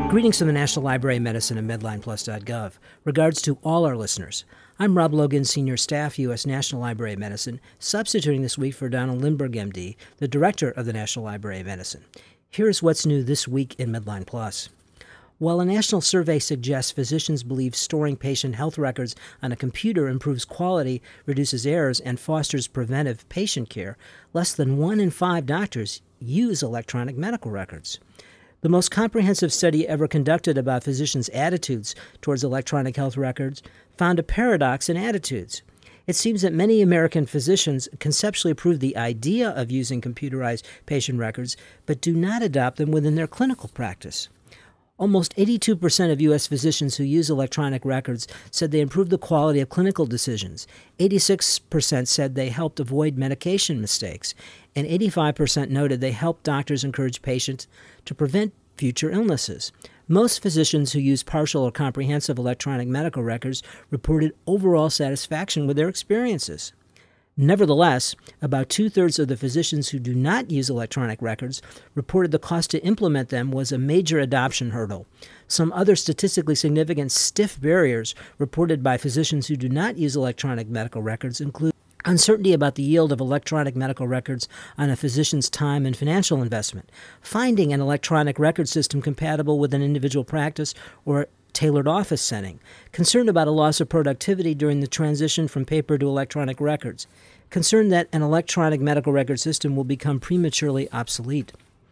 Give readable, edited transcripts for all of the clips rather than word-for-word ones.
Greetings from the National Library of Medicine and MedlinePlus.gov. Regards to all our listeners. I'm Rob Logan, Senior Staff, U.S. National Library of Medicine, substituting this week for Donald Lindberg, MD, the Director of the National Library of Medicine. Here's what's new this week in Medline Plus. While a national survey suggests physicians believe storing patient health records on a computer improves quality, reduces errors, and fosters preventive patient care, less than 1 in 5 doctors use electronic medical records. The most comprehensive study ever conducted about physicians' attitudes towards electronic health records found a paradox in attitudes. It seems that many American physicians conceptually approve the idea of using computerized patient records, but do not adopt them within their clinical practice. Almost 82% of U.S. physicians who use electronic records said they improved the quality of clinical decisions. 86% said they helped avoid medication mistakes. And 85% noted they helped doctors encourage patients to prevent future illnesses. Most physicians who use partial or comprehensive electronic medical records reported overall satisfaction with their experiences. Nevertheless, about 2/3 of the physicians who do not use electronic records reported the cost to implement them was a major adoption hurdle. Some other statistically significant stiff barriers reported by physicians who do not use electronic medical records include uncertainty about the yield of electronic medical records on a physician's time and financial investment, finding an electronic record system compatible with an individual practice or tailored office setting, concern about a loss of productivity during the transition from paper to electronic records, concern that an electronic medical record system will become prematurely obsolete.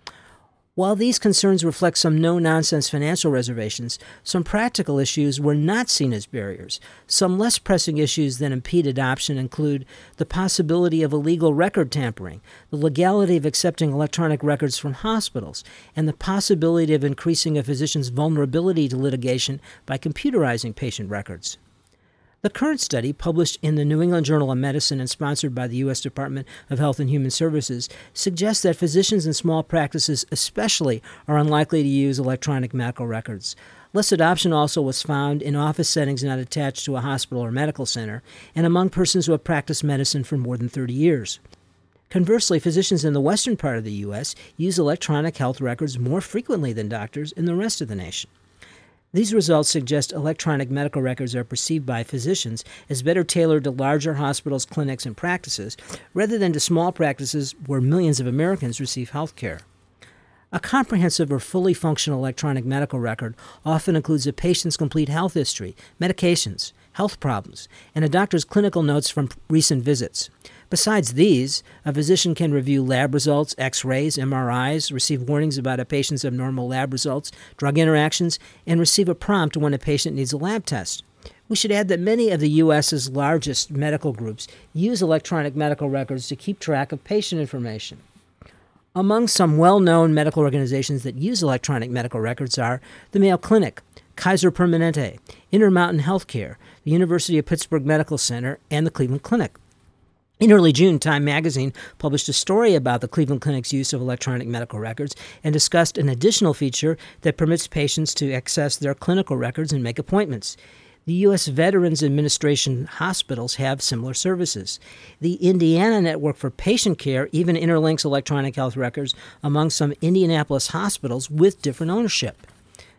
While these concerns reflect some no-nonsense financial reservations, some practical issues were not seen as barriers. Some less pressing issues that impede adoption include the possibility of illegal record tampering, the legality of accepting electronic records from hospitals, and the possibility of increasing a physician's vulnerability to litigation by computerizing patient records. The current study, published in the New England Journal of Medicine and sponsored by the U.S. Department of Health and Human Services, suggests that physicians in small practices especially are unlikely to use electronic medical records. Less adoption also was found in office settings not attached to a hospital or medical center, and among persons who have practiced medicine for more than 30 years. Conversely, physicians in the western part of the U.S. use electronic health records more frequently than doctors in the rest of the nation. These results suggest electronic medical records are perceived by physicians as better tailored to larger hospitals, clinics, and practices, rather than to small practices where millions of Americans receive health care. A comprehensive or fully functional electronic medical record often includes a patient's complete health history, medications, health problems, and a doctor's clinical notes from recent visits. Besides these, a physician can review lab results, X-rays, MRIs, receive warnings about a patient's abnormal lab results, drug interactions, and receive a prompt when a patient needs a lab test. We should add that many of the U.S.'s largest medical groups use electronic medical records to keep track of patient information. Among some well-known medical organizations that use electronic medical records are the Mayo Clinic, Kaiser Permanente, Intermountain Healthcare, the University of Pittsburgh Medical Center, and the Cleveland Clinic. In early June, Time magazine published a story about the Cleveland Clinic's use of electronic medical records and discussed an additional feature that permits patients to access their clinical records and make appointments. The U.S. Veterans Administration hospitals have similar services. The Indiana Network for Patient Care even interlinks electronic health records among some Indianapolis hospitals with different ownership.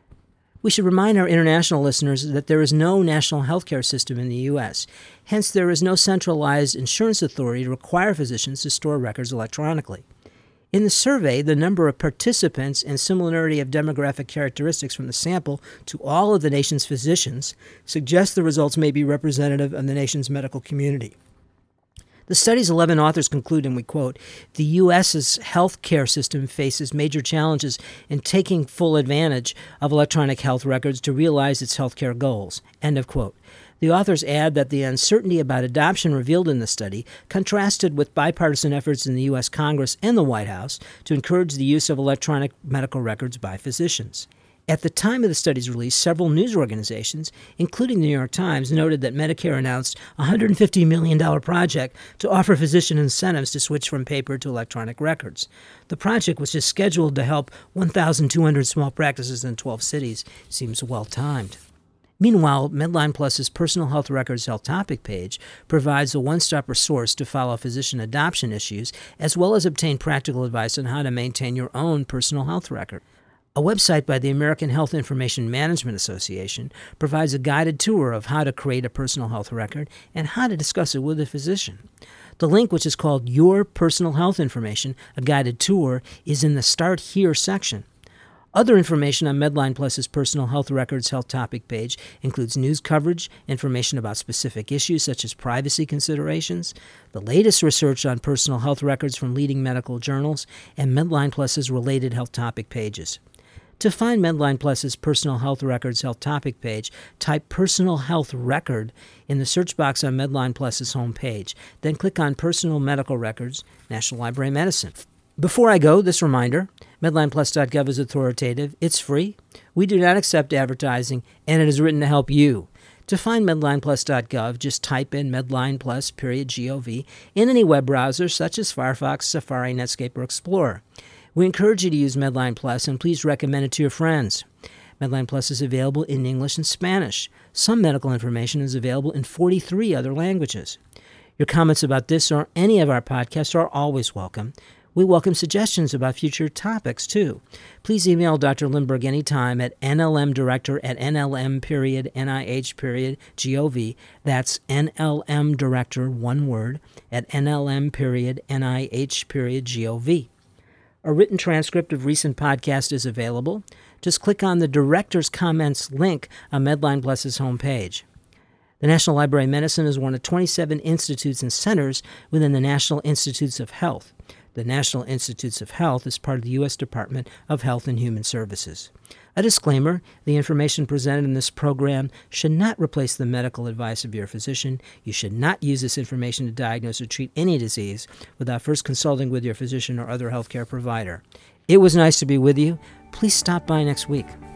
We should remind our international listeners that there is no national healthcare system in the U.S. Hence, there is no centralized insurance authority to require physicians to store records electronically. In the survey, the number of participants and similarity of demographic characteristics from the sample to all of the nation's physicians suggests the results may be representative of the nation's medical community. The study's 11 authors conclude, and we quote, "The U.S.'s health care system faces major challenges in taking full advantage of electronic health records to realize its health care goals." End of quote. The authors add that the uncertainty about adoption revealed in the study contrasted with bipartisan efforts in the U.S. Congress and the White House to encourage the use of electronic medical records by physicians. At the time of the study's release, several news organizations, including the New York Times, noted that Medicare announced a $150 million project to offer physician incentives to switch from paper to electronic records. The project, which is scheduled to help 1,200 small practices in 12 cities, seems well-timed. Meanwhile, Medline Plus's Personal Health Records Health Topic page provides a one-stop resource to follow physician adoption issues, as well as obtain practical advice on how to maintain your own personal health record. A website by the American Health Information Management Association provides a guided tour of how to create a personal health record and how to discuss it with a physician. The link, which is called Your Personal Health Information, a guided tour, is in the Start Here section. Other information on Medline Plus's Personal Health Records Health Topic page includes news coverage, information about specific issues such as privacy considerations, the latest research on personal health records from leading medical journals, and Medline Plus's related health topic pages. To find Medline Plus's Personal Health Records Health Topic page, type Personal Health Record in the search box on Medline Plus's homepage. Then click on Personal Medical Records, National Library of Medicine. Before I go, this reminder, MedlinePlus.gov is authoritative, it's free, we do not accept advertising, and it is written to help you. To find MedlinePlus.gov, just type in MedlinePlus.gov in any web browser such as Firefox, Safari, Netscape, or Explorer. We encourage you to use Medline Plus, and please recommend it to your friends. Medline Plus is available in English and Spanish. Some medical information is available in 43 other languages. Your comments about this or any of our podcasts are always welcome. We welcome suggestions about future topics, too. Please email Dr. Lindberg anytime at nlmdirector@nlm.nih.gov. That's nlmdirector, one word, at nlm.nih.gov. A written transcript of recent podcasts is available. Just click on the Director's Comments link on Medline Plus's homepage. The National Library of Medicine is one of 27 institutes and centers within the National Institutes of Health. The National Institutes of Health is part of the U.S. Department of Health and Human Services. A disclaimer, the information presented in this program should not replace the medical advice of your physician. You should not use this information to diagnose or treat any disease without first consulting with your physician or other healthcare provider. It was nice to be with you. Please stop by next week.